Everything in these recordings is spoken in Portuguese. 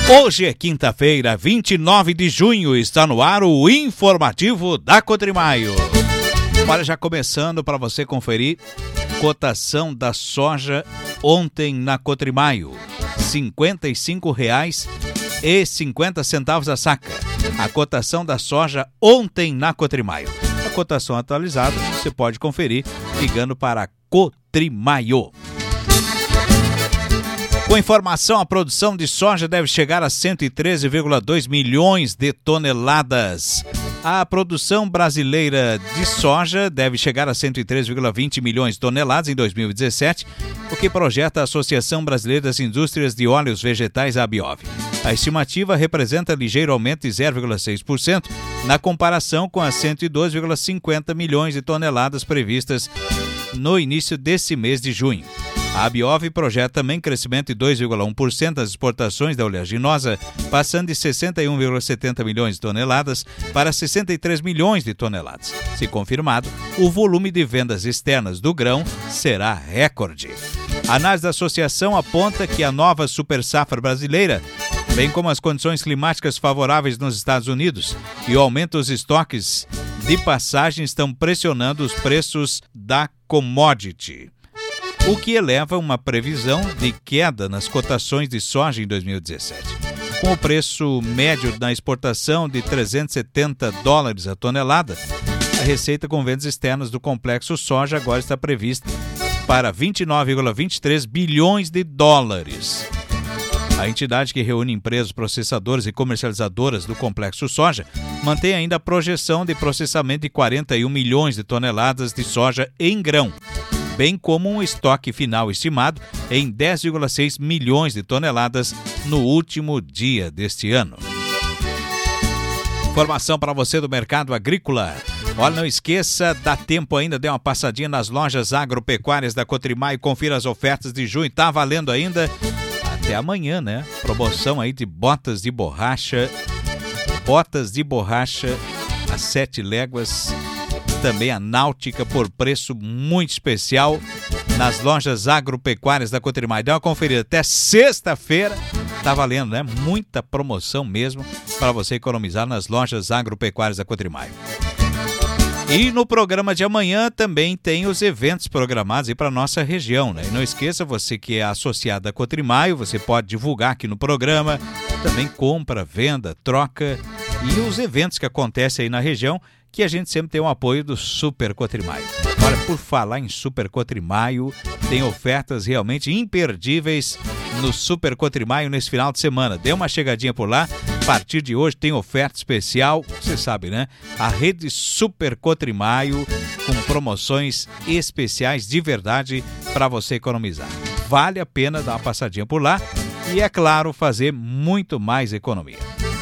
Hoje é quinta-feira, 29 de junho, está no ar o informativo da Cotrimaio. Olha, já começando para você conferir, cotação da soja ontem na Cotrimaio, R$ 55,50 a saca. A cotação da soja ontem na Cotrimaio. A cotação atualizada você pode conferir ligando para a Cotrimaio. Com informação, a produção de soja deve chegar a 113,2 milhões de toneladas. A produção brasileira de soja deve chegar a 103,20 milhões de toneladas em 2017, o que projeta a Associação Brasileira das Indústrias de Óleos Vegetais, a ABIOV. A estimativa representa ligeiro aumento de 0,6% na comparação com as 102,50 milhões de toneladas previstas no início desse mês de junho. A ABIOV projeta também crescimento de 2,1% das exportações da oleaginosa, passando de 61,70 milhões de toneladas para 63 milhões de toneladas. Se confirmado, o volume de vendas externas do grão será recorde. A análise da associação aponta que a nova super safra brasileira, bem como as condições climáticas favoráveis nos Estados Unidos e o aumento dos estoques de passagem estão pressionando os preços da commodity, o que eleva uma previsão de queda nas cotações de soja em 2017. Com o preço médio na exportação de $370 a tonelada, a receita com vendas externas do complexo soja agora está prevista para 29,23 bilhões de dólares. A entidade que reúne empresas processadoras e comercializadoras do complexo soja mantém ainda a projeção de processamento de 41 milhões de toneladas de soja em grão, bem como um estoque final estimado em 10,6 milhões de toneladas no último dia deste ano. Informação para você do mercado agrícola. Olha, não esqueça, dá tempo ainda, dê uma passadinha nas lojas agropecuárias da Cotrimaio, confira as ofertas de junho, tá valendo ainda até amanhã, né? Promoção aí de botas de borracha a 7 léguas, também a náutica por preço muito especial nas lojas agropecuárias da Cotrimaio. Dê uma conferida até sexta-feira, tá valendo, né? Muita promoção mesmo para você economizar nas lojas agropecuárias da Cotrimaio. E no programa de amanhã também tem os eventos programados aí para nossa região, né? E não esqueça, você que é associado à Cotrimaio, você pode divulgar aqui no programa, também compra, venda, troca e os eventos que acontecem aí na região, que a gente sempre tem o apoio do Super Cotrimaio. Olha, por falar em Super Cotrimaio, tem ofertas realmente imperdíveis no Super Cotrimaio nesse final de semana. Dê uma chegadinha por lá, a partir de hoje tem oferta especial, você sabe, né? A rede Super Cotrimaio com promoções especiais de verdade para você economizar. Vale a pena dar uma passadinha por lá e, é claro, fazer muito mais economia.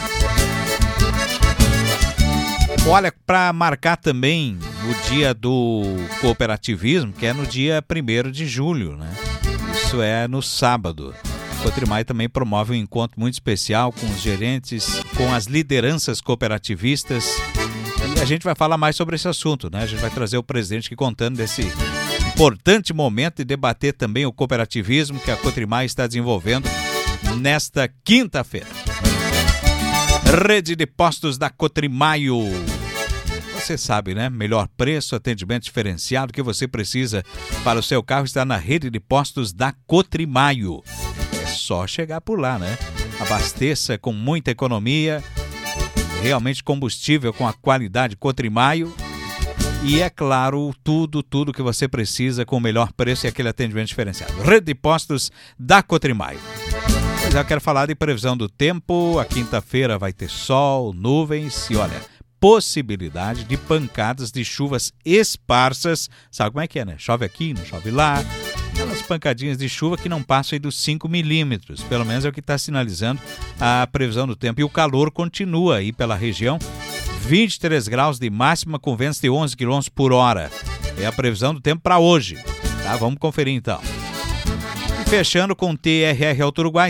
Olha, para marcar também o dia do cooperativismo, que é no dia 1º de julho, né? Isso é no sábado. O Cotrimaio também promove um encontro muito especial com os gerentes, com as lideranças cooperativistas. E a gente vai falar mais sobre esse assunto, né? A gente vai trazer o presidente aqui contando desse importante momento e debater também o cooperativismo que a Cotrimaio está desenvolvendo nesta quinta-feira. Rede de postos da Cotrimaio. Você sabe, né? Melhor preço, atendimento diferenciado que você precisa para o seu carro está na rede de postos da Cotrimaio. É só chegar por lá, né? Abasteça com muita economia, realmente combustível com a qualidade Cotrimaio e, é claro, tudo que você precisa com o melhor preço e aquele atendimento diferenciado. Rede de postos da Cotrimaio. Mas eu quero falar de previsão do tempo. A quinta-feira vai ter sol, nuvens e, olha, possibilidade de pancadas de chuvas esparsas. Sabe como é que é, né? Chove aqui, não chove lá. Aquelas pancadinhas de chuva que não passam aí dos 5 milímetros. Pelo menos é o que está sinalizando a previsão do tempo. E o calor continua aí pela região. 23 graus de máxima com ventos de 11 km por hora. É a previsão do tempo para hoje. Tá? Vamos conferir então. Fechando com TRR Auto Uruguai,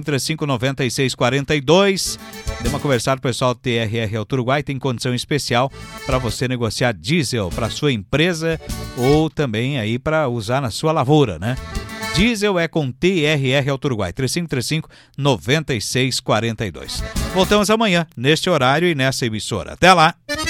3535-9642. Dê uma conversada com o pessoal do TRR Auto Uruguai, tem condição especial para você negociar diesel para sua empresa ou também aí para usar na sua lavoura, né? Diesel é com TRR Auto Uruguai, 3535-9642. Voltamos amanhã, neste horário e nessa emissora. Até lá!